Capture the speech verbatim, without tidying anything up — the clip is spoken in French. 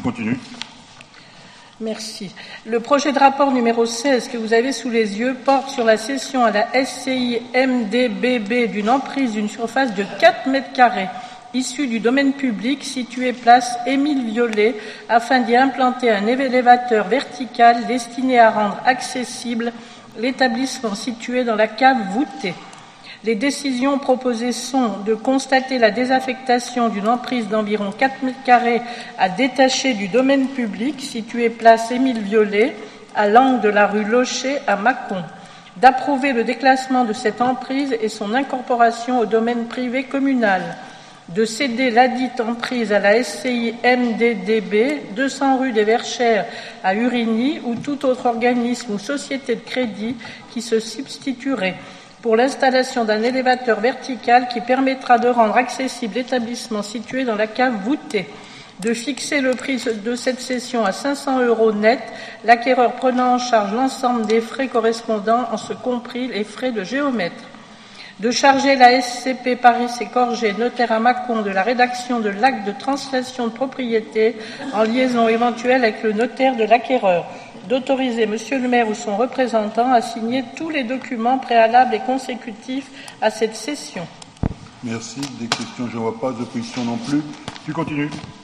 continue. Merci. Le projet de rapport numéro seize que vous avez sous les yeux porte sur la cession à la S C I M D B B d'une emprise d'une surface de quatre mètres carrés issue du domaine public située place Émile Violet afin d'y implanter un élévateur vertical destiné à rendre accessible l'établissement situé dans la cave voûtée. Les décisions proposées sont de constater la désaffectation d'une emprise d'environ quatre mètres carrés à détacher du domaine public située place Émile Violet à l'angle de la rue Locher à Mâcon, d'approuver le déclassement de cette emprise et son incorporation au domaine privé communal, de céder ladite emprise à la S C I M D D B, deux cents rue des Verchères à Urigny ou tout autre organisme ou société de crédit qui se substituerait pour l'installation d'un élévateur vertical qui permettra de rendre accessible l'établissement situé dans la cave voûtée, de fixer le prix de cette cession à cinq cents euros net, l'acquéreur prenant en charge l'ensemble des frais correspondants, en ce compris les frais de géomètre, de charger la S C P Paris et Corgé, notaire à Mâcon, de la rédaction de l'acte de translation de propriété en liaison éventuelle avec le notaire de l'acquéreur, d'autoriser Monsieur le maire ou son représentant à signer tous les documents préalables et consécutifs à cette cession. Merci. Des questions, je ne vois pas. D'opposition non plus. Tu continues.